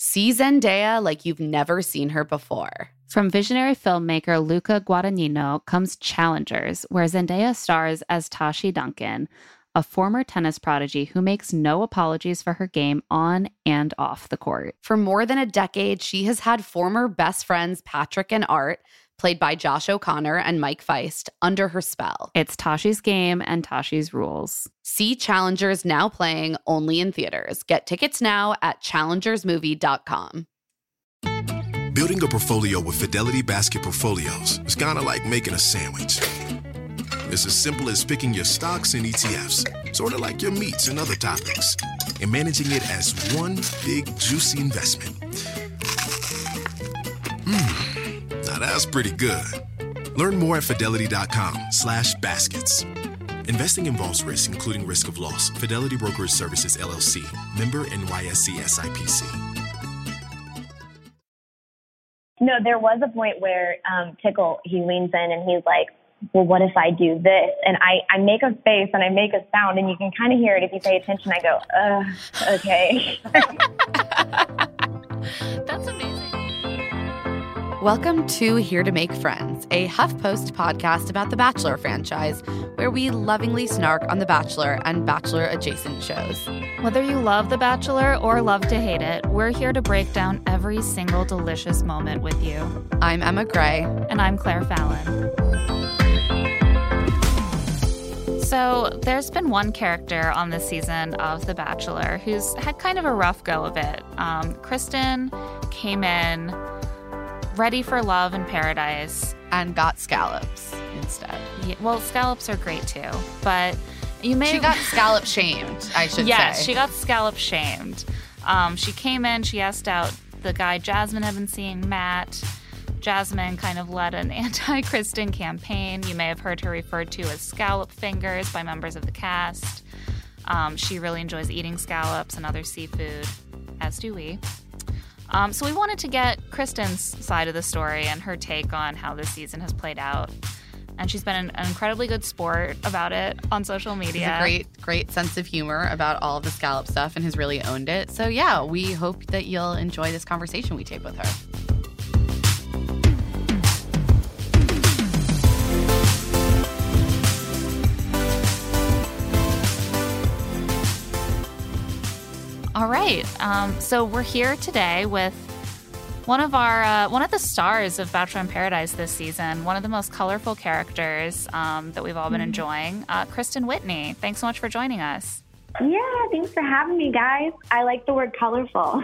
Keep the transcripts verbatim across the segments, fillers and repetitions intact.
See Zendaya like you've never seen her before. From visionary filmmaker Luca Guadagnino comes Challengers, where Zendaya stars as Tashi Duncan, a former tennis prodigy who makes no apologies for her game on and off the court. For more than a decade, she has had former best friends Patrick and Art, played by Josh O'Connor and Mike Feist, under her spell. It's Tashi's game and Tashi's rules. See Challengers now playing only in theaters. Get tickets now at challengers movie dot com. Building a portfolio with Fidelity Basket Portfolios is kind of like making a sandwich. It's as simple as picking your stocks and E T Fs, sort of like your meats and other toppings, and managing it as one big, juicy investment. Mmm. Now that's pretty good. Learn more at fidelity.com slash baskets. Investing involves risk, including risk of loss. Fidelity Brokerage Services, L L C. Member N Y S E S I P C. No, there was a point where um, Tickle, he leans in and he's like, well, what if I do this? And I, I make a face and I make a sound, and you can kind of hear it if you pay attention. I go, uh, okay. That's amazing. Welcome to Here to Make Friends, a HuffPost podcast about the Bachelor franchise, where we lovingly snark on The Bachelor and Bachelor-adjacent shows. Whether you love The Bachelor or love to hate it, we're here to break down every single delicious moment with you. I'm Emma Gray. And I'm Claire Fallon. So there's been one character on this season of The Bachelor who's had kind of a rough go of it. Um, Kristen came in ready for love and paradise. And got scallops instead. Yeah, well, scallops are great too, but you may... She got scallop shamed, I should yes, say. she got scallop shamed. Um, she came in, she asked out the guy Jasmine had been seeing, Matt. Jasmine kind of led an anti-Kristen campaign. You may have heard her referred to as scallop fingers by members of the cast. Um, she really enjoys eating scallops and other seafood, as do we. Um, so we wanted to get Kristen's side of the story and her take on how this season has played out. And she's been an, an incredibly good sport about it on social media. She has a great, great sense of humor about all of the scallop stuff and has really owned it. So yeah, we hope that you'll enjoy this conversation we take with her. All right, um, so we're here today with one of our uh, one of the stars of Bachelor in Paradise this season, one of the most colorful characters um, that we've all been enjoying, uh, Kristen Whitney. Thanks so much for joining us. Yeah, thanks for having me, guys. I like the word colorful.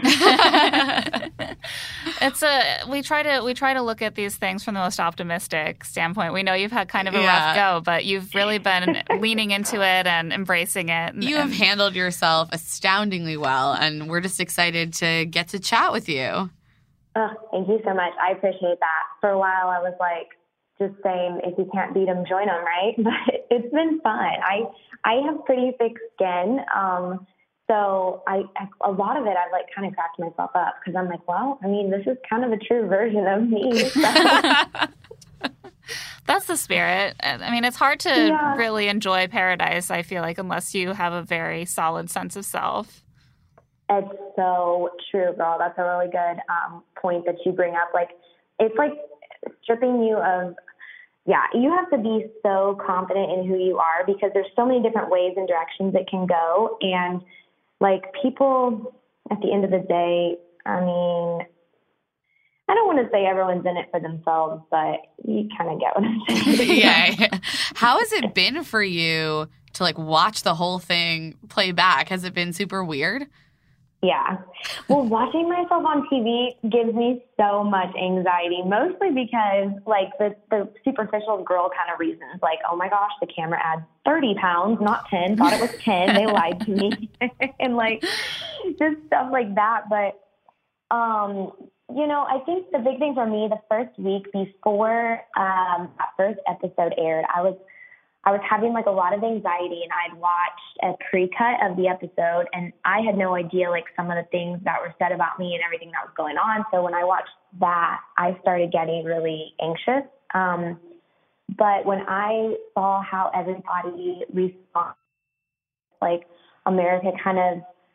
It's a we try to we try to look at these things from the most optimistic standpoint. We know you've had kind of a yeah. rough go, but you've really been leaning into it and embracing it. And, you have handled yourself astoundingly well, and we're just excited to get to chat with you. Oh, thank you so much. I appreciate that. For a while, I was like just saying, if you can't beat them, join them, right? But it's been fun. I I have pretty thick skin. Um, so I, I, a lot of it, I've like kind of cracked myself up because I'm like, well, I mean, this is kind of a true version of me. So. That's the spirit. I mean, it's hard to yeah. really enjoy paradise, I feel like, unless you have a very solid sense of self. It's so true, girl. That's a really good um, point that you bring up. Like, it's like stripping you of Yeah, you have to be so confident in who you are because there's so many different ways and directions it can go. And, like, people, at the end of the day, I mean, I don't want to say everyone's in it for themselves, but you kind of get what I'm saying. Yeah. How has it been for you to, like, watch the whole thing play back? Has it been super weird? Yeah. Well, watching myself on T V gives me so much anxiety, mostly because, like, the, the superficial girl kind of reasons, like, oh, my gosh, the camera adds thirty pounds, not ten. Thought it was ten. They lied to me. And, like, just stuff like that. But, um, you know, I think the big thing for me, the first week before um, that first episode aired, I was I was having like a lot of anxiety, and I'd watched a pre-cut of the episode, and I had no idea like some of the things that were said about me and everything that was going on. So when I watched that, I started getting really anxious. Um, but when I saw how everybody responded, like America kind of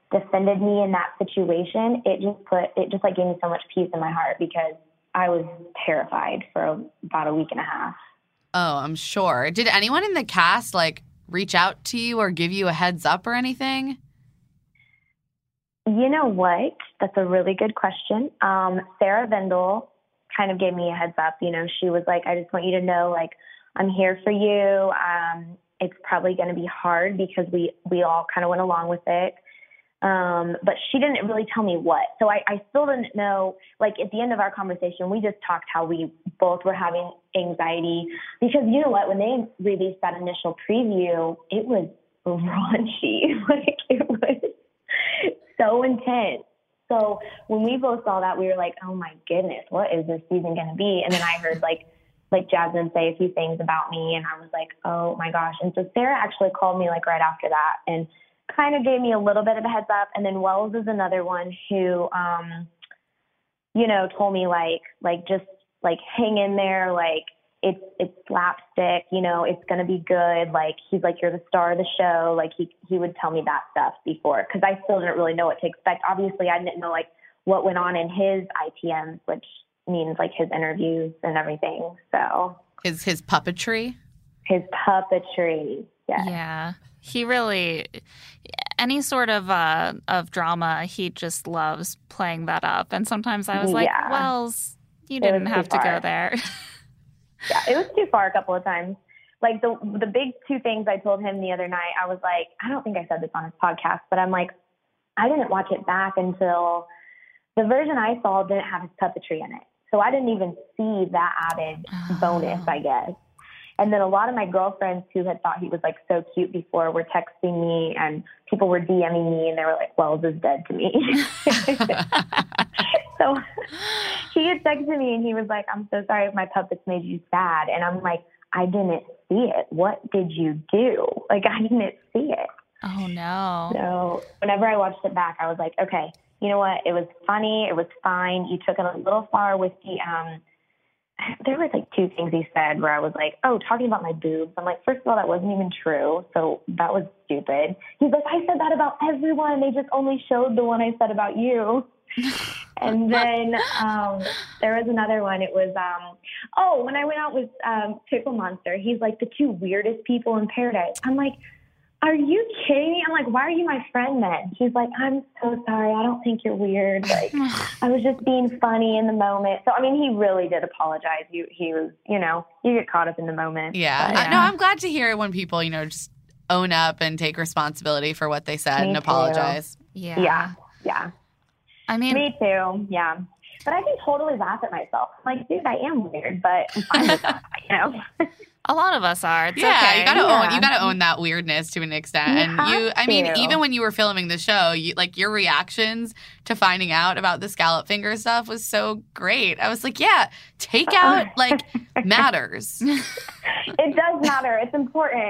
defended me in that situation, it just put, it just like gave me so much peace in my heart because I was terrified for about a week and a half. Oh, I'm sure. Did anyone in the cast like reach out to you or give you a heads up or anything? You know what? That's a really good question. Um, Sarah Vendel kind of gave me a heads up. You know, she was like, I just want you to know, like, I'm here for you. Um, it's probably going to be hard because we, we all kind of went along with it. Um, but she didn't really tell me what. So I, I still didn't know, like at the end of our conversation, we just talked how we both were having anxiety because you know what, when they released that initial preview, it was raunchy. Like it was so intense. So when we both saw that, we were like, oh my goodness, what is this season going to be? And then I heard like, like Jasmine say a few things about me and I was like, oh my gosh. And so Sarah actually called me like right after that and kind of gave me a little bit of a heads up. And then Wells is another one who, um, you know, told me like, like, just like hang in there. Like it's, it's slapstick, you know, it's going to be good. Like, he's like, you're the star of the show. Like he, he would tell me that stuff before. Cause I still didn't really know what to expect. Obviously I didn't know like what went on in his I T Ms, which means like his interviews and everything. So his, his puppetry, his puppetry. Yes. Yeah. He really, any sort of uh, of drama, he just loves playing that up. And sometimes I was like, yeah. Wells, you didn't have to go there. Yeah, it was too far a couple of times. Like the the big two things I told him the other night, I was like, I don't think I said this on his podcast, but I'm like, I didn't watch it back until the version I saw didn't have his puppetry in it. So I didn't even see that added oh. bonus, I guess. And then a lot of my girlfriends who had thought he was like so cute before were texting me and people were DMing me and they were like, Wells is dead to me. So he had texted me and he was like, I'm so sorry if my puppets made you sad. And I'm like, I didn't see it. What did you do? Like, I didn't see it. Oh, no. So whenever I watched it back, I was like, okay, you know what? It was funny. It was fine. You took it a little far with the, um, there were like two things he said where I was like, oh, talking about my boobs. I'm like, first of all, that wasn't even true. So that was stupid. He's like, I said that about everyone. They just only showed the one I said about you. And then um, there was another one. It was, um, oh, when I went out with um, Pickle Monster, he's like the two weirdest people in paradise. I'm like, are you kidding me? I'm like, why are you my friend then? He's like, I'm so sorry. I don't think you're weird. Like, I was just being funny in the moment. So, I mean, he really did apologize. He, he was, you know, you get caught up in the moment. Yeah. But, I, no, I'm glad to hear when people, you know, just own up and take responsibility for what they said Me and too. apologize. Yeah. Yeah. Yeah. I mean, me too. Yeah. But I can totally laugh at myself. I'm like, dude, I am weird, but I'm fine with that, you know? a lot of us are. It's yeah, okay. you gotta Yeah. own you gotta own that weirdness to an extent. You and you, I mean, to. even when you were filming the show, you like your reactions to finding out about the scallop finger stuff was so great. I was like, yeah, takeout like matters. It does matter. It's important.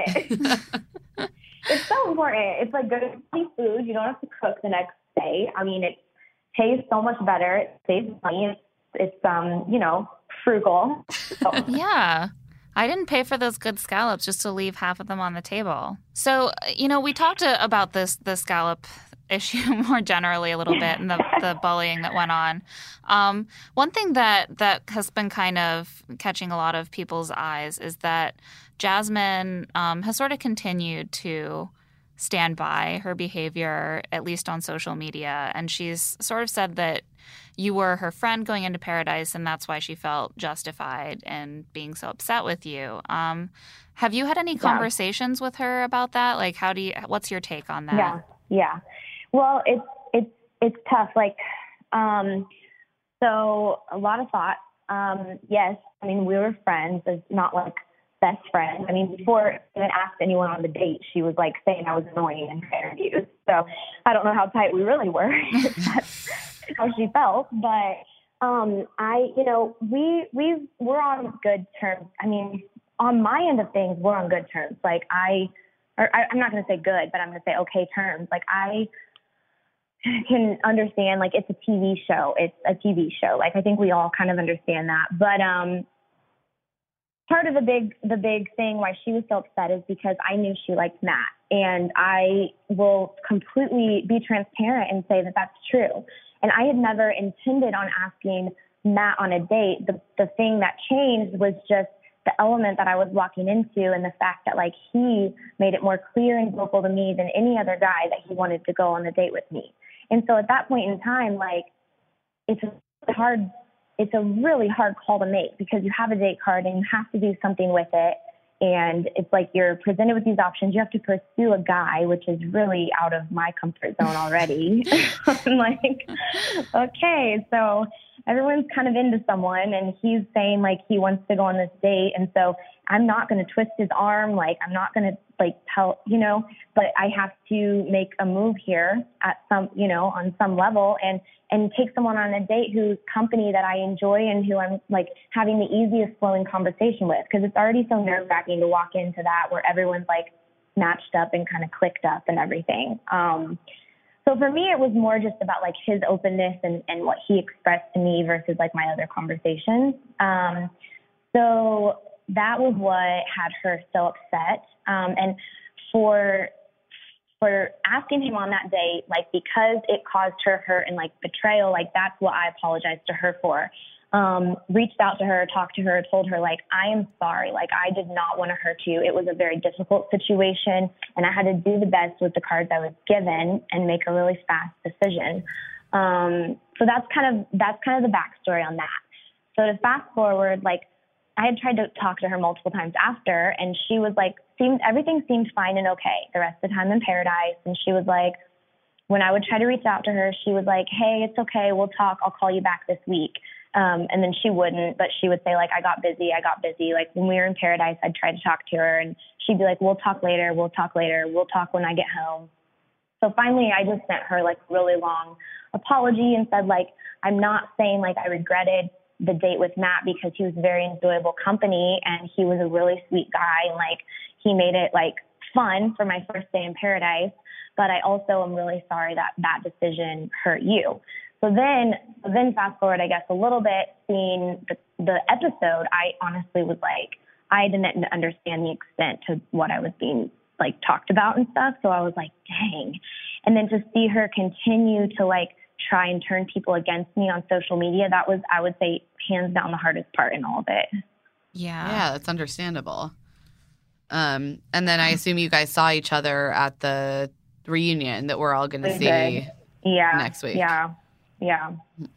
It's so important. It's like good food. You don't have to cook the next day. I mean, it tastes so much better. It saves money. It's, it's um, you know, frugal. So. Yeah. I didn't pay for those good scallops just to leave half of them on the table. So, you know, we talked to, about this the scallop issue more generally a little bit and the, the bullying that went on. Um, one thing that, that has been kind of catching a lot of people's eyes is that Jasmine um, has sort of continued to stand by her behavior, at least on social media. And she's sort of said that you were her friend going into Paradise, and that's why she felt justified in being so upset with you. Um, have you had any conversations yeah. with her about that? Like, how do you? What's your take on that? Yeah, yeah. Well, it's it's it's tough. Like, um, so a lot of thoughts. Um, yes, I mean we were friends. It's not like best friends. I mean, before I even asked anyone on the date, she was like saying I was annoying in her interviews. So I don't know how tight we really were. That's how she felt. But um, I, you know, we we we're on good terms. I mean, on my end of things, we're on good terms. Like I, or I I'm not going to say good, but I'm going to say okay terms. Like I can understand. Like it's a T V show. It's a T V show. Like I think we all kind of understand that. But um. part of the big the big thing why she was so upset is because I knew she liked Matt, and I will completely be transparent and say that that's true. And I had never intended on asking Matt on a date. The the thing that changed was just the element that I was walking into, and the fact that like he made it more clear and vocal to me than any other guy that he wanted to go on a date with me. And so at that point in time, like it's a hard. It's a really hard call to make because you have a date card and you have to do something with it. And it's like you're presented with these options. You have to pursue a guy, which is really out of my comfort zone already. I'm like, okay, so everyone's kind of into someone and he's saying like he wants to go on this date. And so I'm not going to twist his arm. Like I'm not going to like tell, you know, but I have to make a move here at some, you know, on some level and, and take someone on a date whose company that I enjoy and who I'm like having the easiest flowing conversation with. Cause it's already so nerve wracking to walk into that where everyone's like matched up and kind of clicked up and everything. Um, so for me, it was more just about like his openness and, and what he expressed to me versus like my other conversations. Um, so that was what had her so upset. Um, and for for asking him on that date, like because it caused her hurt and like betrayal, like that's what I apologized to her for. Um, reached out to her, talked to her, told her like, I am sorry. Like I did not want to hurt you. It was a very difficult situation and I had to do the best with the cards I was given and make a really fast decision. Um, so that's kind of, that's kind of the backstory on that. So to fast forward, like I had tried to talk to her multiple times after, and she was like, seemed, everything seemed fine and okay the rest of the time in paradise. And she was like, when I would try to reach out to her, she was like, hey, it's okay. We'll talk. I'll call you back this week. Um, and then she wouldn't, but she would say like, I got busy. I got busy. Like when we were in paradise, I'd try to talk to her and she'd be like, we'll talk later. We'll talk later. We'll talk when I get home. So finally I just sent her like a really long apology and said like, I'm not saying like I regretted the date with Matt because he was very enjoyable company and he was a really sweet guy and like he made it like fun for my first day in paradise. But I also am really sorry that that decision hurt you. So then, then fast forward, I guess a little bit, seeing the, the episode, I honestly was like, I didn't understand the extent to what I was being like talked about and stuff. So I was like, dang. And then to see her continue to like try and turn people against me on social media, that was, I would say, hands down the hardest part in all of it. Yeah. Yeah, that's understandable. Um, and then I assume you guys saw each other at the reunion that we're all going to see yeah. next week. Yeah. Yeah.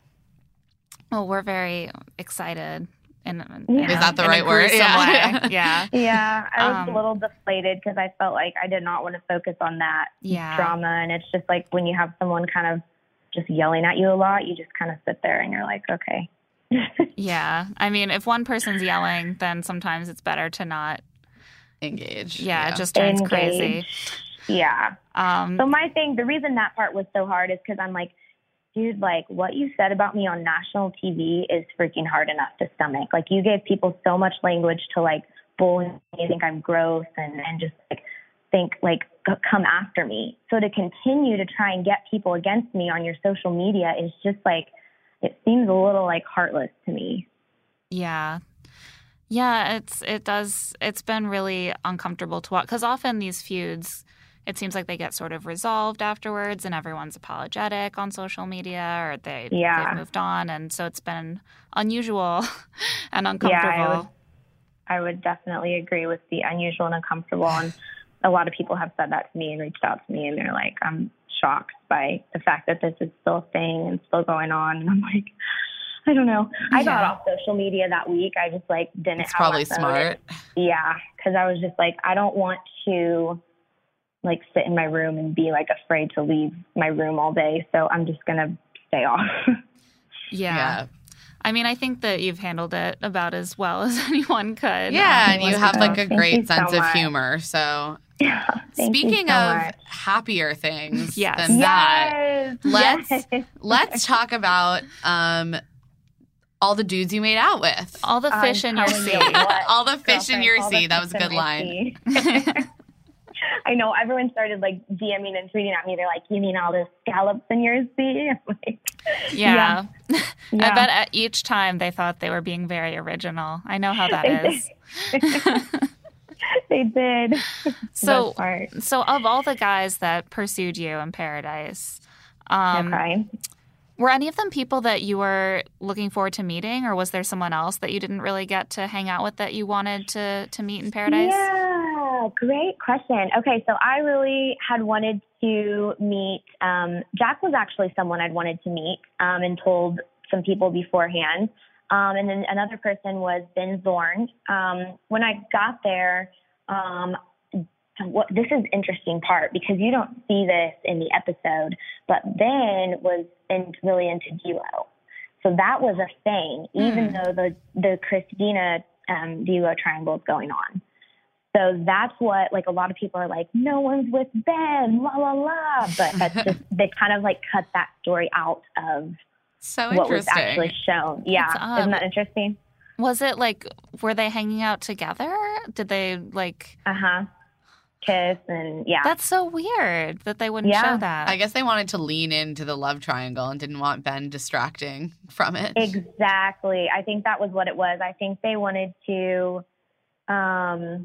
Well, we're very excited. In, in, Yeah. Is that the in right a word? gruesome Yeah. way. Yeah. Yeah. I was Um, a little deflated because I felt like I did not want to focus on that Yeah. drama. And it's just like when you have someone kind of just yelling at you a lot, you just kind of sit there and you're like, okay. Yeah. I mean, if one person's yelling, then sometimes it's better to not. Engage. Yeah, Yeah. it just turns Engage. crazy. Yeah. Um, So my thing, the reason that part was so hard is because I'm like, dude, like what you said about me on national T V is freaking hard enough to stomach. Like you gave people so much language to like bully me, think I'm gross and, and just like think like come after me. So to continue to try and get people against me on your social media is just like, it seems a little like heartless to me. Yeah. Yeah, it's it does it's been really uncomfortable to watch because often these feuds, it seems like they get sort of resolved afterwards and everyone's apologetic on social media or they, Yeah. they've moved on. And so it's been unusual and uncomfortable. Yeah, I would, I would definitely agree with the unusual and uncomfortable. And a lot of people have said that to me and reached out to me and they're like, I'm shocked by the fact that this is still a thing and still going on. And I'm like, I don't know. I got Yeah. off social media that week. I just like didn't It's have probably my phone. smart. Yeah, because I was just like, I don't want to like sit in my room and be like afraid to leave my room all day. So I'm just gonna stay off. Yeah. Yeah. I mean, I think that you've handled it about as well as anyone could. Yeah, Um, and you it have wasn't- like a Thank great you so sense of much. humor. So Yeah. Thank you speaking so of much. happier things Yes. than that, Yes. let's- yes. let's talk about um, all the dudes you made out with. all the fish I'm in your telling sea. you what, All the fish in girlfriend, your all sea. the That was a fish good in my line. sea. I know everyone started like DMing and tweeting at me. They're like, "You mean all the scallops in your sea?" I'm like, Yeah. yeah. I Yeah. bet at each time they thought they were being very original. I know how that They is. They did. So, Best part. so of all the guys that pursued you in Paradise, um, Okay. were any of them people that you were looking forward to meeting, or was there someone else that you didn't really get to hang out with that you wanted to, to meet in Paradise? Yeah, great question. Okay, so I really had wanted to meet, um, Jack was actually someone I'd wanted to meet um, and told some people beforehand. Um, and then another person was Ben Zorn. Um, when I got there, um, what, this is the interesting part because you don't see this in the episode, but Ben was in, really into duo. So that was a thing, even Hmm. though the, the Christina um, duo triangle is going on. So that's what, like, a lot of people are like, no one's with Ben, la, la, la. But that's just, they kind of, like, cut that story out of So what was interesting. actually shown. Yeah. That's odd. Isn't that interesting? Was it like, were they hanging out together? Did they like, Uh-huh. Kiss and, yeah. that's so weird that they wouldn't Yeah. show that. I guess they wanted to lean into the love triangle and didn't want Ben distracting from it. Exactly. I think that was what it was. I think they wanted to, um,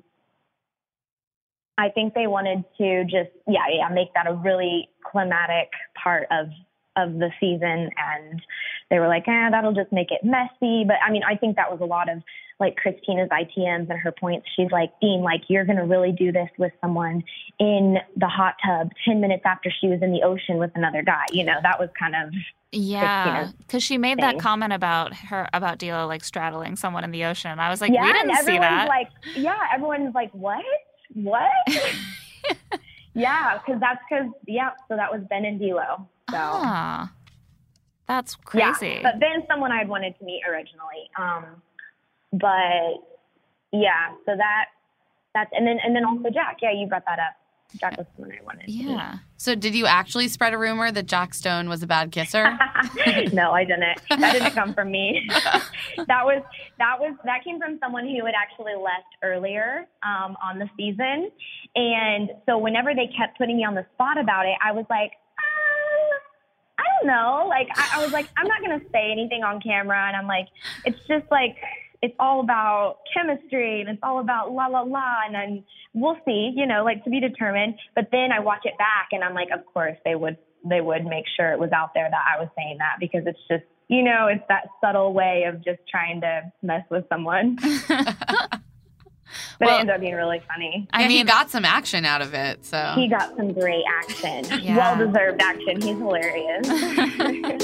I think they wanted to just, yeah, yeah, make that a really climatic part of, of the season. And they were like, eh, that'll just make it messy. But I mean, I think that was a lot of like Christina's I T Ms and her points. She's like, Dean, like, you're going to really do this with someone in the hot tub ten minutes after she was in the ocean with another guy. You know, that was kind of, Yeah, Christina's because she made that thing. comment about her about D'Lo like straddling someone in the ocean. I was like, yeah, we and didn't see everyone's that. like, yeah, everyone's like, what? What? Yeah, because that's because, yeah, so that was Ben and D'Lo. So, Ah, that's yeah, crazy. but Ben's someone I'd wanted to meet originally. Um, but yeah, so that, that's, and then, and then also Jack. Yeah, you brought that up. Jack was someone I wanted to meet. yeah. So did you actually spread a rumor that Jack Stone was a bad kisser? No, I didn't. That didn't come from me. that was that was that came from someone who had actually left earlier um, on the season, and so whenever they kept putting me on the spot about it, I was like, um, I don't know. Like I, I was like, I'm not gonna say anything on camera, and I'm like, it's just like it's all about chemistry and it's all about la la la, and then we'll see, you know, like to be determined. But then I watch it back and I'm like, of course they would, they would make sure it was out there that I was saying that because it's just, you know, it's that subtle way of just trying to mess with someone. But Well, it ended up being really funny. I Yeah, he mean, got some action out of it. So He got some great action, Yeah. well-deserved action. He's hilarious.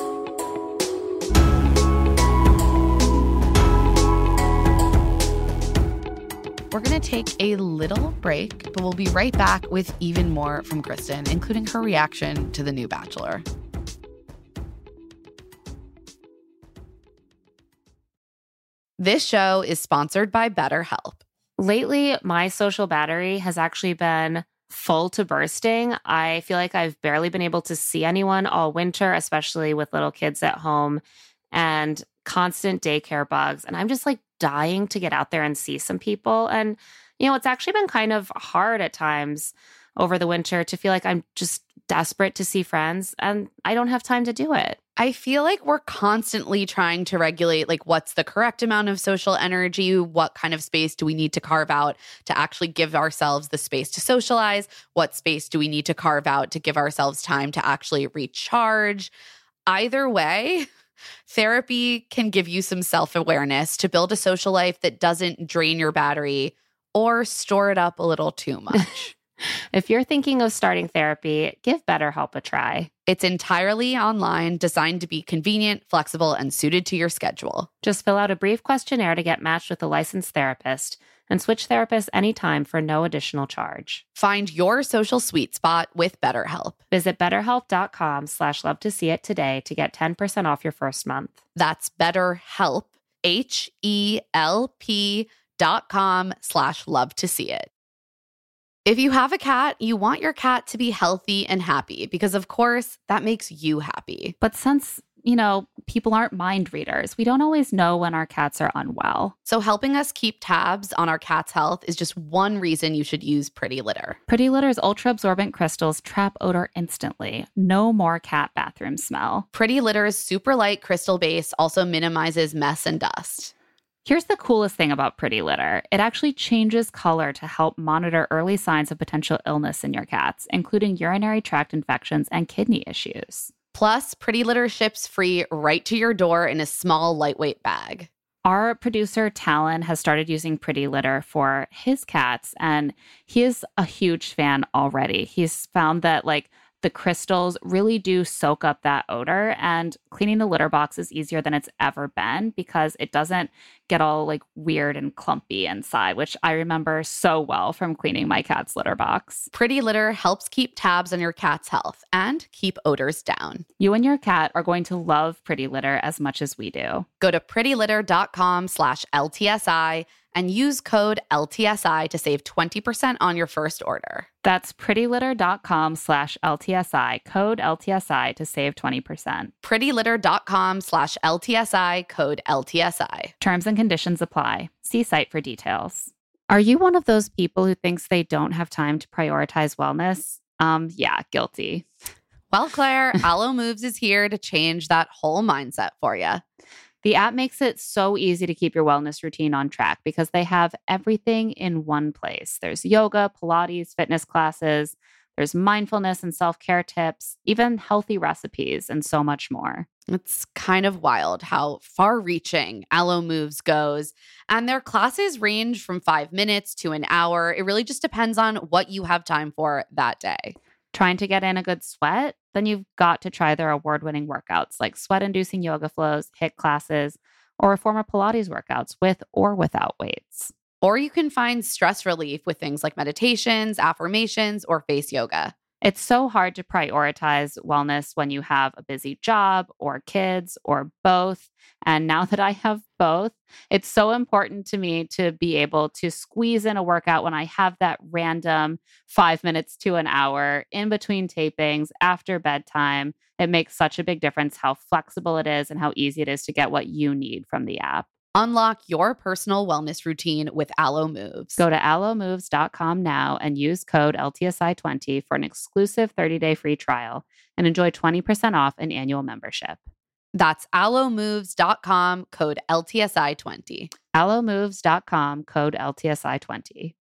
we're going to take a little break, but we'll be right back with even more from Kristen, including her reaction to the new Bachelor. This show is sponsored by BetterHelp. Lately, my social battery has actually been full to bursting. I feel like I've barely been able to see anyone all winter, especially with little kids at home and constant daycare bugs. And I'm just like dying to get out there and see some people. And, you know, it's actually been kind of hard at times over the winter to feel like I'm just desperate to see friends and I don't have time to do it. I feel like we're constantly trying to regulate, like, what's the correct amount of social energy? What kind of space do we need to carve out to actually give ourselves the space to socialize? What space do we need to carve out to give ourselves time to actually recharge? Either way, therapy can give you some self-awareness to build a social life that doesn't drain your battery or store it up a little too much. If you're thinking of starting therapy, give BetterHelp a try. It's entirely online, designed to be convenient, flexible, and suited to your schedule. Just fill out a brief questionnaire to get matched with a licensed therapist and switch therapists anytime for no additional charge. Find your social sweet spot with BetterHelp. Visit betterhelp.com slash love to see it today to get ten percent off your first month. That's BetterHelp, H E L P dot com slash love to see it. If you have a cat, you want your cat to be healthy and happy because, of course, that makes you happy. But since you know, people aren't mind readers. We don't always know when our cats are unwell. So helping us keep tabs on our cat's health is just one reason you should use Pretty Litter. Pretty Litter's ultra-absorbent crystals trap odor instantly. No more cat bathroom smell. Pretty Litter's super light crystal base also minimizes mess and dust. Here's the coolest thing about Pretty Litter. It actually changes color to help monitor early signs of potential illness in your cats, including urinary tract infections and kidney issues. Plus, Pretty Litter ships free right to your door in a small, lightweight bag. Our producer, Talon, has started using Pretty Litter for his cats, and he is a huge fan already. He's found that, like, the crystals really do soak up that odor, and cleaning the litter box is easier than it's ever been because it doesn't get all like weird and clumpy inside, which I remember so well from cleaning my cat's litter box. Pretty Litter helps keep tabs on your cat's health and keep odors down. You and your cat are going to love Pretty Litter as much as we do. Go to prettylitter.com slash LTSI and use code L T S I to save twenty percent on your first order. That's prettylitter.com slash LTSI, code L T S I to save twenty percent. prettylitter.com slash LTSI, code L T S I. Terms and conditions apply. See site for details. Are you one of those people who thinks they don't have time to prioritize wellness? Um, yeah, guilty. Well, Claire, Alo Moves is here to change that whole mindset for you. The app makes it so easy to keep your wellness routine on track because they have everything in one place. There's yoga, Pilates, fitness classes, there's mindfulness and self-care tips, even healthy recipes, and so much more. It's kind of wild how far-reaching Alo Moves goes. And their classes range from five minutes to an hour. It really just depends on what you have time for that day. Trying to get in a good sweat? Then you've got to try their award-winning workouts like sweat-inducing yoga flows, HIIT classes, or reformer Pilates workouts with or without weights. Or you can find stress relief with things like meditations, affirmations, or face yoga. It's so hard to prioritize wellness when you have a busy job or kids or both. And now that I have both, it's so important to me to be able to squeeze in a workout when I have that random five minutes to an hour in between tapings after bedtime. It makes such a big difference how flexible it is and how easy it is to get what you need from the app. Unlock your personal wellness routine with Alo Moves. Go to alo moves dot com now and use code L T S I twenty for an exclusive thirty-day free trial and enjoy twenty percent off an annual membership. That's alo moves dot com, code L T S I twenty. alo moves dot com, code L T S I twenty.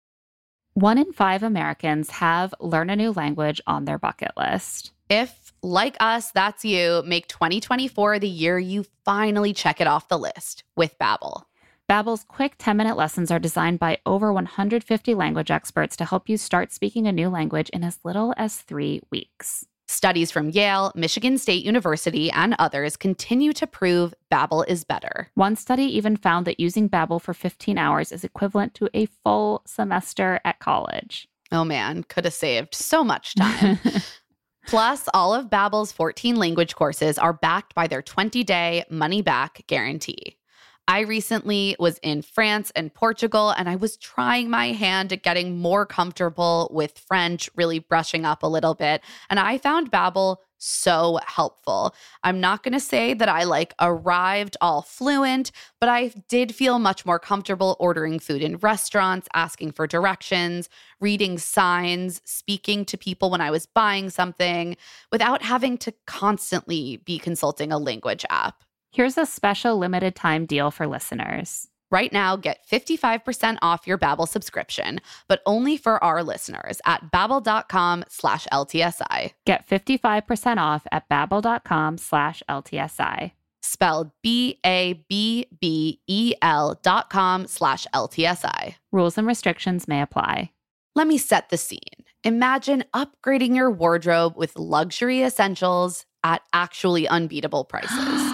One in five Americans have learn a new language on their bucket list. If, like us, that's you, make twenty twenty-four the year you finally check it off the list with Babbel. Babbel's quick ten-minute lessons are designed by over one hundred fifty language experts to help you start speaking a new language in as little as three weeks. Studies from Yale, Michigan State University, and others continue to prove Babbel is better. One study even found that using Babbel for fifteen hours is equivalent to a full semester at college. Oh man, could have saved so much time. Plus, all of Babbel's fourteen language courses are backed by their twenty-day money-back guarantee. I recently was in France and Portugal, and I was trying my hand at getting more comfortable with French, really brushing up a little bit, and I found Babbel so helpful. I'm not going to say that I like arrived all fluent, but I did feel much more comfortable ordering food in restaurants, asking for directions, reading signs, speaking to people when I was buying something without having to constantly be consulting a language app. Here's a special limited time deal for listeners. Right now, get fifty-five percent off your Babbel subscription, but only for our listeners at babbel.com slash LTSI. Get fifty-five percent off at babbel.com slash LTSI. Spelled B A B B E L dot com slash LTSI. Rules and restrictions may apply. Let me set the scene. Imagine upgrading your wardrobe with luxury essentials at actually unbeatable prices.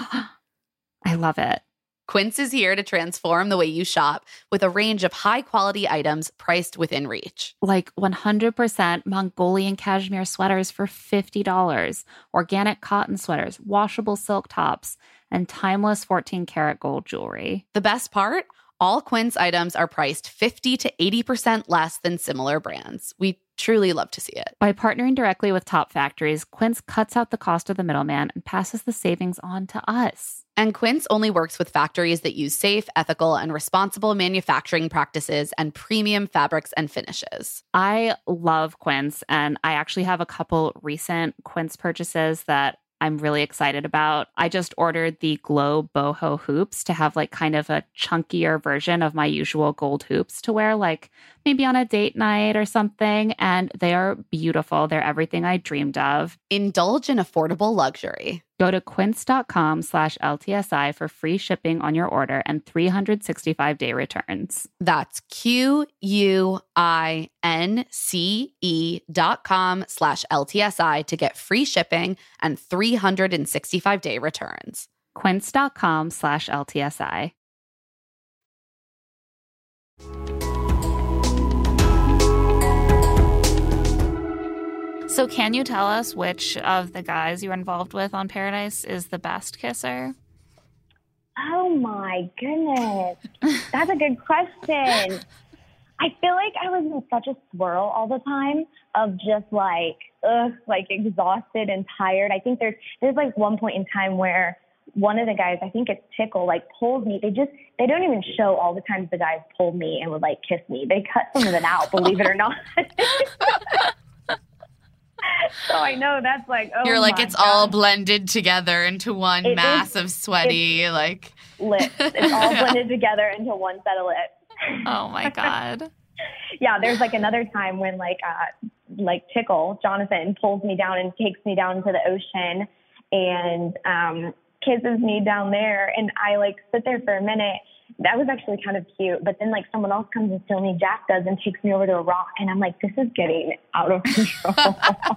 I love it. Quince is here to transform the way you shop with a range of high-quality items priced within reach. Like one hundred percent Mongolian cashmere sweaters for fifty dollars, organic cotton sweaters, washable silk tops, and timeless fourteen karat gold jewelry. The best part? All Quince items are priced fifty to eighty percent less than similar brands. We Truly love to see it. By partnering directly with top factories, Quince cuts out the cost of the middleman and passes the savings on to us. And Quince only works with factories that use safe, ethical, and responsible manufacturing practices and premium fabrics and finishes. I love Quince, and I actually have a couple recent Quince purchases that I'm really excited about. I just ordered the Glow Boho hoops to have like kind of a chunkier version of my usual gold hoops to wear like maybe on a date night or something. And they are beautiful. They're everything I dreamed of. Indulge in affordable luxury. Go to quince.com slash LTSI for free shipping on your order and three hundred sixty-five day returns. That's Q-U-I-N-C-E dot com slash L-T-S-I to get free shipping and three hundred sixty-five day returns. Quince.com slash LTSI. So can you tell us which of the guys you're involved with on Paradise is the best kisser? Oh my goodness. That's a good question. I feel like I was in such a swirl all the time of just like, ugh, like exhausted and tired. I think there's, there's like one point in time where one of the guys, I think it's Tickle, like pulled me. They just, they don't even show all the times the guys pulled me and would like kiss me. They cut some of it out, believe it or not. So I know that's like, oh, you're like, my it's God. all blended together into one It mass is- of sweaty, like lips. It's all blended together into one set of lips. Oh my God. Yeah, there's like another time when like uh like Tickle, Jonathan, pulls me down and takes me down into the ocean and um kisses me down there, and I like sit there for a minute. That was actually kind of cute. But then like someone else comes and steals me, Jack does, and takes me over to a rock, and I'm like, this is getting out of control.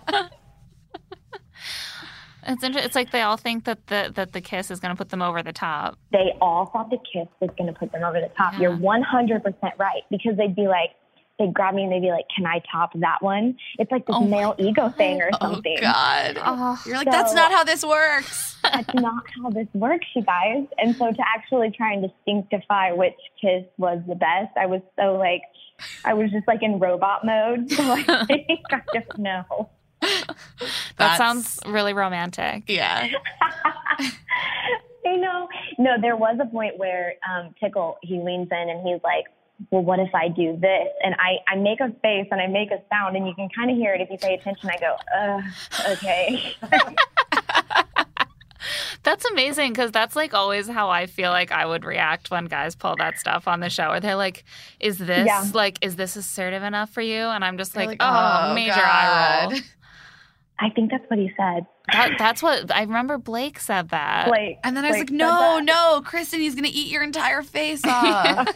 It's inter- It's like they all think that the that the kiss is going to put them over the top. They all thought the kiss was going to put them over the top. Yeah. You're one hundred percent right, because they'd be like, they'd grab me and they'd be like, can I top that one? It's like this Oh my male ego thing or oh something. God. Oh, You're like, So- that's not how this works. That's not how this works, you guys. And so to actually try and distinctify which kiss was the best, I was so like, I was just like in robot mode. So I think I don't know. that That's- sounds really romantic. Yeah. I know. No, there was a point where um, Tickle, he leans in and he's like, well, what if I do this? And I, I make a face and I make a sound, and you can kind of hear it if you pay attention. I go, uh, okay. That's amazing, because that's like always how I feel like I would react when guys pull that stuff on the show. Or they're like, is this Yeah. like, is this assertive enough for you? And I'm just You're like, like, oh, oh, major eye roll. God. I think that's what he said. That, that's what I remember. Blake said that. Like, And then I was like, said no, that. no, Kristen, he's going to eat your entire face off.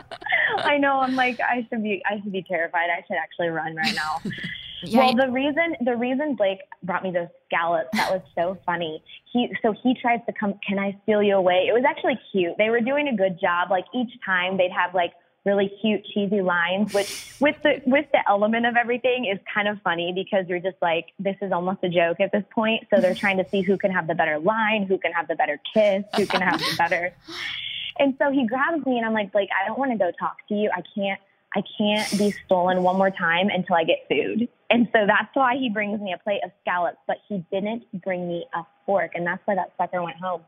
I know. I'm like, I should be, I should be terrified. I should actually run right now. Yeah, Well, the reason the reason Blake brought me those scallops, that was so funny. He so he tries to come, can I steal you away? It was actually cute. They were doing a good job. Like each time they'd have like really cute, cheesy lines, which with the with the element of everything is kind of funny, because you're just like, this is almost a joke at this point. So they're trying to see who can have the better line, who can have the better kiss, who can have the better. And so he grabs me and I'm like, Blake, I don't want to go talk to you. I can't. I can't be stolen one more time until I get food. And so that's why he brings me a plate of scallops, but he didn't bring me a fork. And that's why that sucker went home.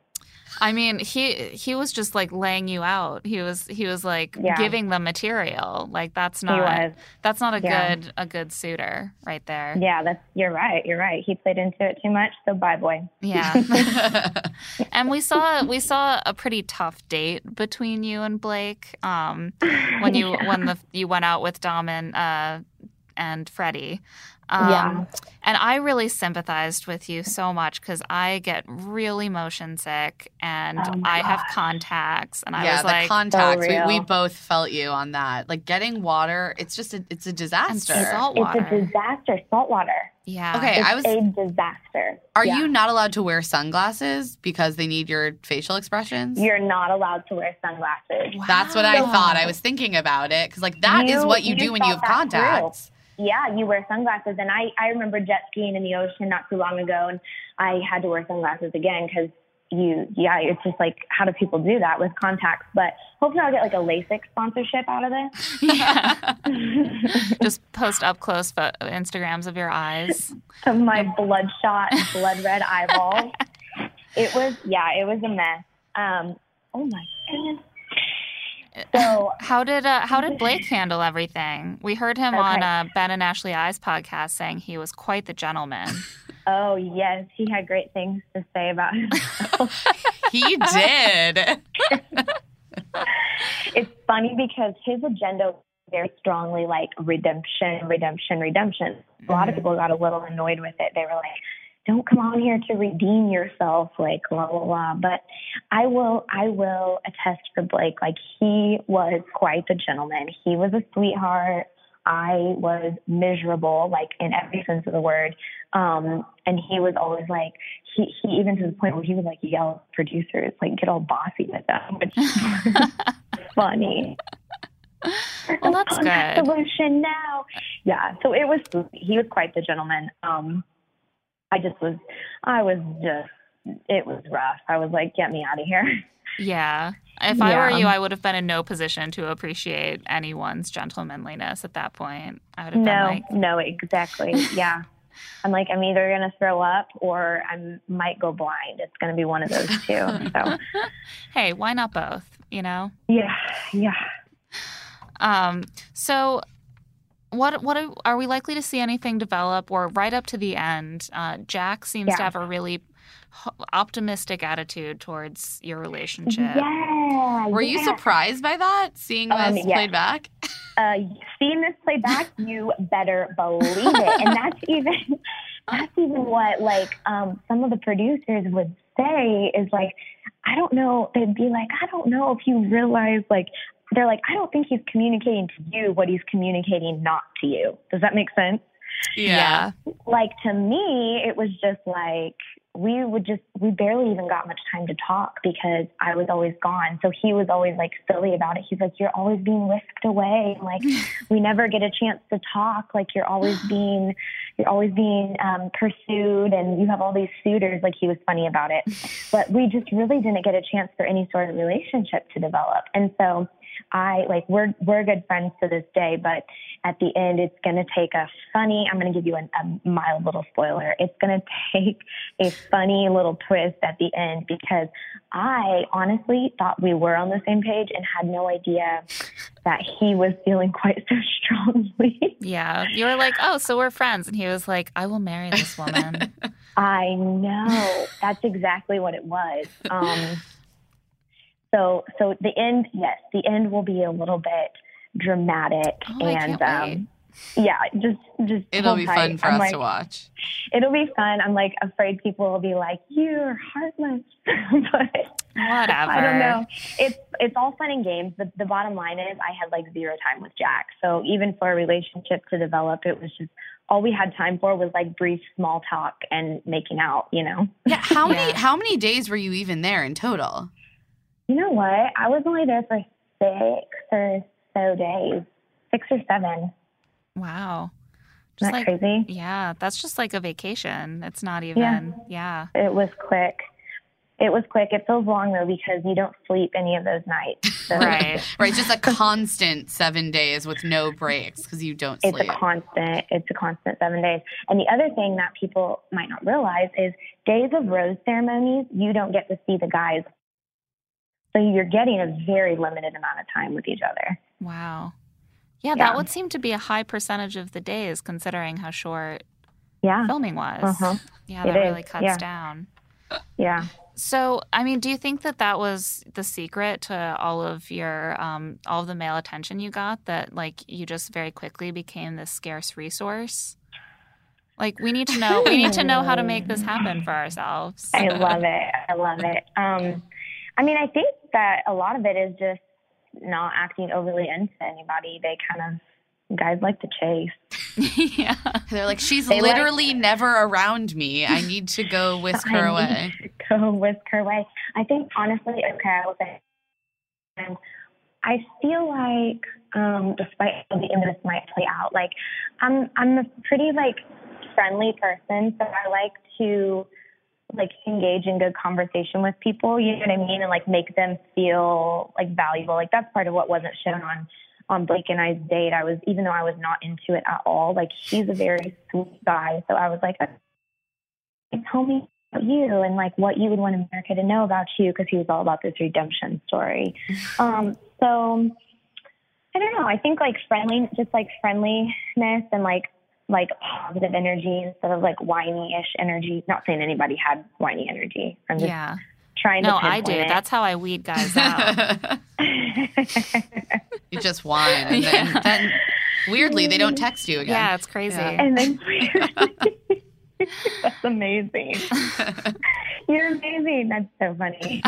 I mean, he he was just like laying you out. He was he was like Yeah. giving the material. Like that's He not was. that's not a Yeah. good a good suitor right there. Yeah, that's, you're right. You're right. He played into it too much. So bye, boy. Yeah. And we saw we saw a pretty tough date between you and Blake. Um, when you Yeah. when the you went out with Dom and uh and Freddie. Um, Yeah. And I really sympathized with you so much, because I get really motion sick and Oh my I have gosh. contacts, and I yeah, was the like, contacts. So we, we real. both felt you on that. Like getting water, it's just a, it's a disaster. And salt It's water. a disaster. Salt water. yeah. Okay, It's I was. a disaster. Are Yeah. you not allowed to wear sunglasses because they need your facial expressions? You're not allowed to wear sunglasses. That's what I Wow. thought. I was thinking about it because, like, that is You- what you, you do when you have thought that through. contacts. Yeah, you wear sunglasses. And I, I remember jet skiing in the ocean not too long ago, and I had to wear sunglasses again because you, yeah, it's just like, how do people do that with contacts? But hopefully I'll get like a LASIK sponsorship out of this. Yeah. Just post up close pho- Instagrams of your eyes. Of my bloodshot, blood red eyeballs. It was, yeah, it was a mess. Um, oh my goodness. So how did uh, how did Blake handle everything? We heard him Okay. on uh, Ben and Ashley I's podcast saying he was quite the gentleman. Oh, yes. He had great things to say about himself. He did. It's funny because his agenda was very strongly like redemption, redemption, redemption. A lot of people got a little annoyed with it. They were like, don't come on here to redeem yourself, like blah, blah, blah. But I will, I will attest for Blake. Like, he was quite the gentleman. He was a sweetheart. I was miserable, like in every sense of the word. Um, and he was always like, he, he even to the point where he would like yell at producers, like get all bossy with them, which was funny. Well, that's good. Solution now. Yeah. So it was, he was quite the gentleman. Um, I just was, I was just, it was rough. I was like, get me out of here. Yeah. If I were Yeah. you, I would have been in no position to appreciate anyone's gentlemanliness at that point. I would have No, been like, no, exactly. Yeah. I'm like, I'm either going to throw up or I might go blind. It's going to be one of those two. So, hey, why not both? You know? yeah, yeah. Um, so what what are, are we likely to see anything develop or right up to the end? Uh, Jack seems Yeah. to have a really ho- optimistic attitude towards your relationship. Yeah. Were you yeah. surprised by that, seeing Um, this yes. played back? Uh, seeing this play back, you better believe it. And that's even, that's even what like, um, some of the producers would say is like, I don't know. They'd be like, I don't know if you realize, like, they're like, I don't think he's communicating to you what he's communicating not to you. Does that make sense? Yeah. Like, to me, it was just like, we would just, we barely even got much time to talk because I was always gone. So he was always like silly about it. He's like, you're always being whisked away. Like, we never get a chance to talk. Like, you're always being, you're always being um, pursued and you have all these suitors. Like, he was funny about it. But we just really didn't get a chance for any sort of relationship to develop. And so I like, we're, we're good friends to this day, but at the end, it's going to take a funny, I'm going to give you an, a mild little spoiler. It's going to take a funny little twist at the end because I honestly thought we were on the same page and had no idea that he was feeling quite so strongly. Yeah. You were like, oh, so we're friends. And he was like, I will marry this woman. I know. That's exactly what it was. Um, so, so the end, yes, the end will be a little bit dramatic Oh, I and, can't wait. um, yeah, just, just It'll hold be tight. fun for I'm us like, to watch. It'll be fun. I'm like afraid people will be like, you're heartless, but Whatever. I don't know. It's, it's all fun and games. But the bottom line is I had like zero time with Jack. So even for a relationship to develop, it was just, all we had time for was like brief small talk and making out, you know? Yeah. How many Yeah. how many days were you even there in total? You know what? I was only there for six or so days, six or seven. Wow. Isn't Just that like, crazy? yeah, that's just like a vacation. It's not even, yeah. It was quick. It was quick. It feels long though because you don't sleep any of those nights. So Right. Right. It's just a constant seven days with no breaks because you don't It's sleep. a constant. It's a constant seven days. And the other thing that people might not realize is days of rose ceremonies, you don't get to see the guys. So you're getting a very limited amount of time with each other. Wow. Yeah, Yeah. that would seem to be a high percentage of the days considering how short Yeah. filming was. Uh-huh. Yeah, It that is, really cuts yeah. down. Yeah. So, I mean, do you think that that was the secret to all of your, um, all of the male attention you got? That like you just very quickly became this scarce resource? Like we need to know, we need to know how to make this happen for ourselves. I love it. I love it. Um, I mean, I think that a lot of it is just not acting overly into anybody. They kind of, guys like to chase. Yeah. They're like, she's They like- literally never around me. I need to go whisk her I away. need to go whisk her away. I think honestly, okay, I will say, and I feel like, um, despite how the end of this might play out, like I'm, I'm a pretty like friendly person, so I like to like engage in good conversation with people, you know what I mean? And like make them feel like valuable. Like that's part of what wasn't shown on, on Blake and I's date. I was, even though I was not into it at all, like he's a very sweet guy. So I was like, tell me about you and like what you would want America to know about you. Cause he was all about this redemption story. um, so I don't know. I think like friendly, just like friendliness and like, like positive energy instead of like whiny-ish energy. Not saying anybody had whiny energy. I'm just yeah. trying no, to I do. it. That's how I weed guys out. You just whine, and then, yeah. then weirdly they don't text you again. Yeah, it's crazy. Yeah. And then weirdly, that's amazing. You're amazing. That's so funny.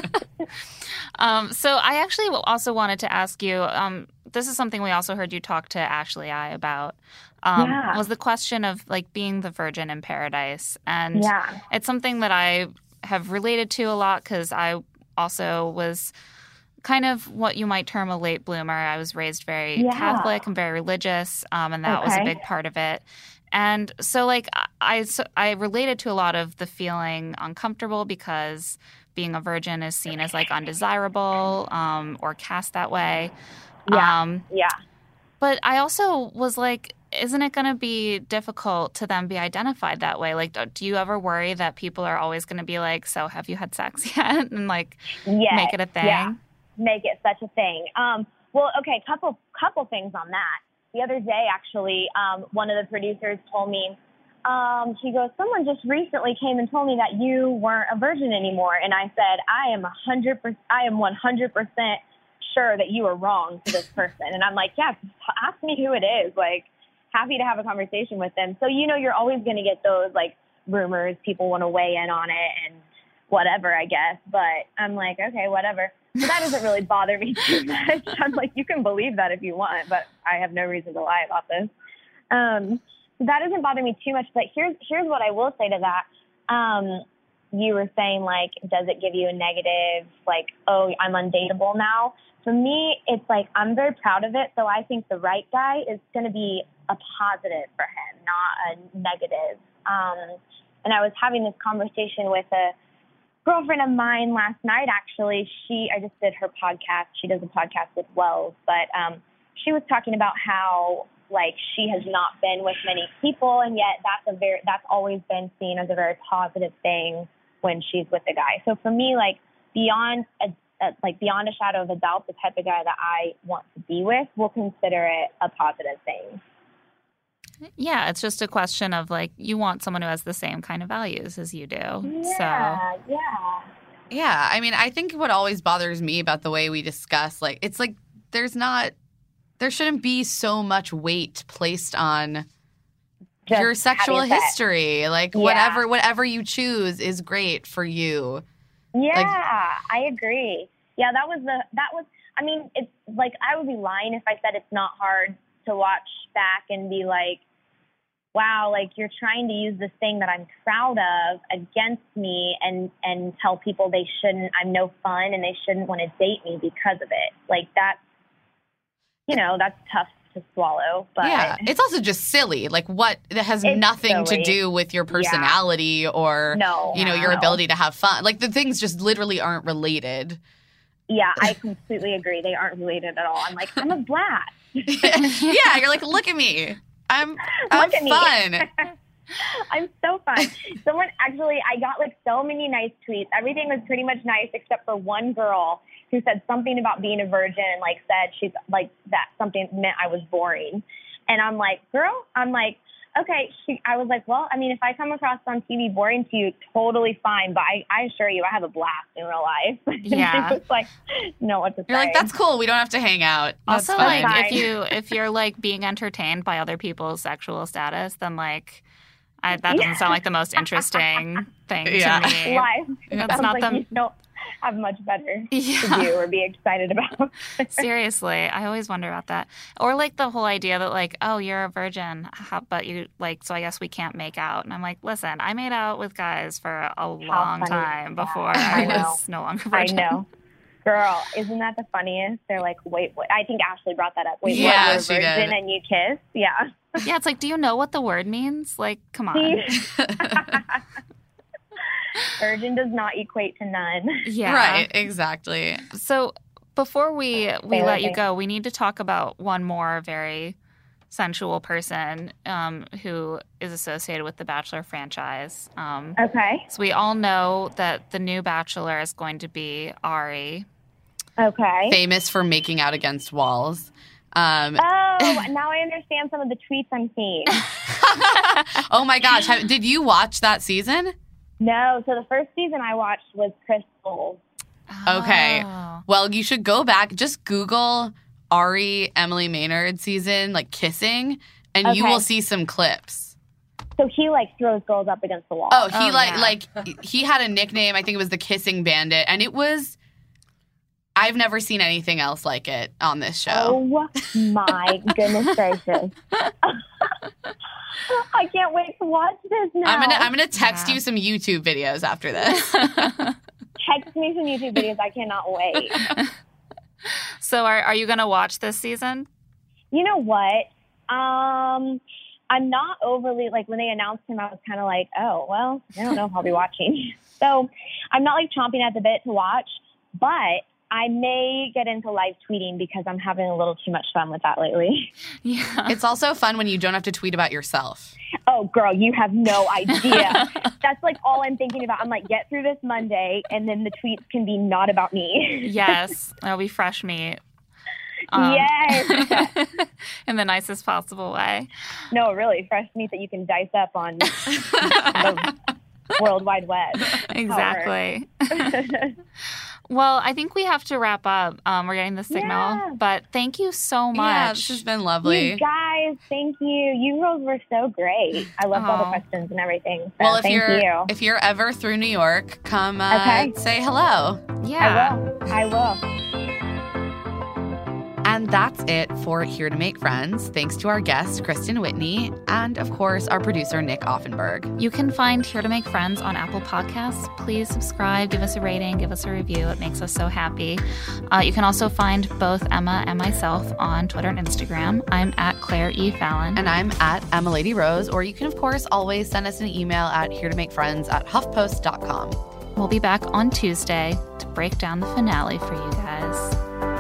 um, so I actually also wanted to ask you. Um, this is something we also heard you talk to Ashley I about. Um, yeah. Was the question of like being the virgin in paradise, and yeah. it's something that I have related to a lot because I also was kind of what you might term a late bloomer. I was raised very yeah. Catholic and very religious, um, and that okay. was a big part of it. And so, like, I, I related to a lot of the feeling uncomfortable because being a virgin is seen as, like, undesirable um, or cast that way. Yeah, um, yeah. But I also was like, isn't it going to be difficult to then be identified that way? Like, do you ever worry that people are always going to be like, so have you had sex yet? And, like, yes, make it a thing? Yeah, make it such a thing. Um, well, okay, couple couple things on that. The other day, actually, um, one of the producers told me, um, he goes, someone just recently came and told me that you weren't a virgin anymore. And I said, I am one hundred percent, I am one hundred percent sure that you are wrong to this person. And I'm like, yeah, ask me who it is. Like, happy to have a conversation with them. So, you know, you're always going to get those, like, rumors. People want to weigh in on it and whatever, I guess. But I'm like, okay, whatever. So that doesn't really bother me too much. I'm like, you can believe that if you want, but I have no reason to lie about this. Um, that doesn't bother me too much. But here's here's what I will say to that. Um, you were saying, like, does it give you a negative, like, oh, I'm undateable now? For me, it's like I'm very proud of it. So I think the right guy is going to be a positive for him, not a negative. Um, and I was having this conversation with a girlfriend of mine last night, actually. She, I just did her podcast. She does a podcast with Wells, but um, she was talking about how, like, she has not been with many people, and yet that's a very, that's always been seen as a very positive thing when she's with a guy. So for me, like, beyond a, a like beyond a shadow of a doubt, the type of guy that I want to be with, will consider it a positive thing. Yeah, it's just a question of, like, you want someone who has the same kind of values as you do. Yeah, so. yeah. Yeah, I mean, I think what always bothers me about the way we discuss, like, it's like there's not, there shouldn't be so much weight placed on Just your sexual having sex. history. Like, Yeah. whatever whatever you choose is great for you. Yeah, Like- I agree. Yeah, that was the, that was, I mean, it's like, I would be lying if I said it's not hard to watch back and be like, wow, like, you're trying to use this thing that I'm proud of against me and, and tell people they shouldn't, I'm no fun and they shouldn't want to date me because of it. Like, that's, you know, that's tough to swallow. But yeah, it's also just silly. Like, what, that has It's nothing silly. to do with your personality or, No, you know, your no. ability to have fun. Like, the things just literally aren't related. yeah, I completely agree. They aren't related at all. I'm like, I'm a blast. Yeah, you're like, look at me. I'm, I'm Look at me. fun. I'm so fun. Someone actually, I got like so many nice tweets. Everything was pretty much nice except for one girl who said something about being a virgin and like said she's like that something meant I was boring. And I'm like, girl, I'm like, okay. She, I was like, well, I mean, if I come across on T V boring to you, totally fine. But I, I assure you, I have a blast in real life. Yeah. She was like, know what to You're say. like, that's cool. We don't have to hang out. That's Also, fine. like, Fine. if you if you're like being entertained by other people's sexual status, then like I, that doesn't Yeah. sound like the most interesting thing Yeah. to me. Life. That's Sounds not like the- you don't have much better Yeah. to do or be excited about. Seriously, I always wonder about that. Or like the whole idea that like, oh, you're a virgin, how, but you like, so I guess we can't make out. And I'm like, listen, I made out with guys for a long funny time is that? before I I, know. was no longer I virgin. know. Girl, isn't that the funniest? They're like, wait, wait. I think Ashley brought that up. Wait, Yeah, what, she you're a virgin did. and you kiss? Yeah. Yeah, it's like, do you know what the word means? Like, come on. Urgent does not equate to none. Yeah. Right, exactly. So before we, we Fair, let you fair. go, we need to talk about one more very sensual person um, who is associated with the Bachelor franchise. Um, Okay. so we all know that the new Bachelor is going to be Ari. Okay. Famous for making out against walls. Um, Oh, now I understand some of the tweets I'm seeing. oh my gosh. Have, did you watch that season? No, so the first season I watched was Crystal. Okay. Oh. Well, you should go back. Just Google Ari, Emily Maynard season, like kissing, and you Okay. will see some clips. So he like throws girls up against the wall. Oh, he Oh, like yeah. like he had a nickname. I think it was the Kissing Bandit, and it was. I've never seen anything else like it on this show. Oh my goodness gracious. I can't wait to watch this now. I'm gonna I'm gonna text Yeah. you some YouTube videos after this. Text me some YouTube videos. I cannot wait. So are, are you going to watch this season? You know what? Um, I'm not overly, like, when they announced him, I was kind of like, oh, well, I don't know if I'll be watching. So I'm not, like, chomping at the bit to watch, but I may get into live tweeting because I'm having a little too much fun with that lately. Yeah. It's also fun when you don't have to tweet about yourself. Oh, girl, you have no idea. That's, like, all I'm thinking about. I'm like, get through this Monday, and then the tweets can be not about me. Yes. That'll be fresh meat. Um, Yes. in the nicest possible way. No, really, fresh meat that you can dice up on the World Wide Web. Exactly. Well, I think we have to wrap up. Um, we're getting the signal. Yeah. But thank you so much. Yeah, this has been lovely. You guys, thank you. You girls were so great. I loved all the Aw. questions and everything. So Well, if thank you're you. if you're ever through New York, come uh, Okay. say hello. Yeah. I will. I will. And that's it for Here to Make Friends. Thanks to our guest, Kristen Whitney, and of course, our producer, Nick Offenberg. You can find Here to Make Friends on Apple Podcasts. Please subscribe, give us a rating, give us a review. It makes us so happy. Uh, you can also find both Emma and myself on Twitter and Instagram. I'm at Claire E. Fallon. And I'm at Emma Lady Rose, or you can, of course, always send us an email at here to make friends at huffpost dot com. We'll be back on Tuesday to break down the finale for you guys.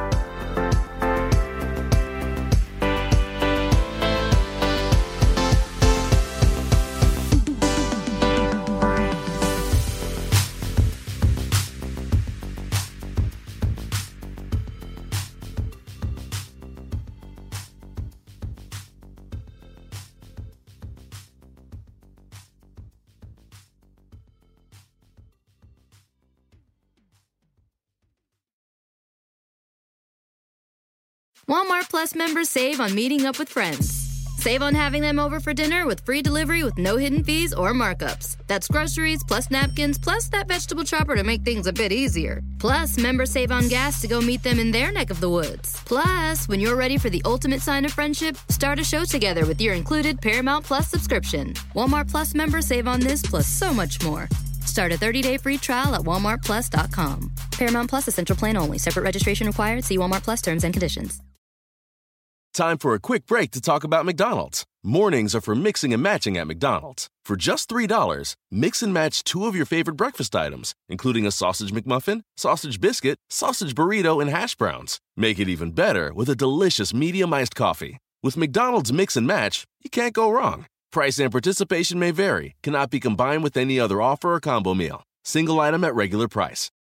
Walmart Plus members save on meeting up with friends. Save on having them over for dinner with free delivery with no hidden fees or markups. That's groceries, plus napkins, plus that vegetable chopper to make things a bit easier. Plus, members save on gas to go meet them in their neck of the woods. Plus, when you're ready for the ultimate sign of friendship, start a show together with your included Paramount Plus subscription. Walmart Plus members save on this plus so much more. Start a thirty-day free trial at walmart plus dot com. Paramount Plus Essential Plan only. Separate registration required. See Walmart Plus terms and conditions. Time for a quick break to talk about McDonald's. Mornings are for mixing and matching at McDonald's. For just three dollars, mix and match two of your favorite breakfast items, including a sausage McMuffin, sausage biscuit, sausage burrito, and hash browns. Make it even better with a delicious medium-iced coffee. With McDonald's Mix and Match, you can't go wrong. Price and participation may vary, cannot be combined with any other offer or combo meal. Single item at regular price.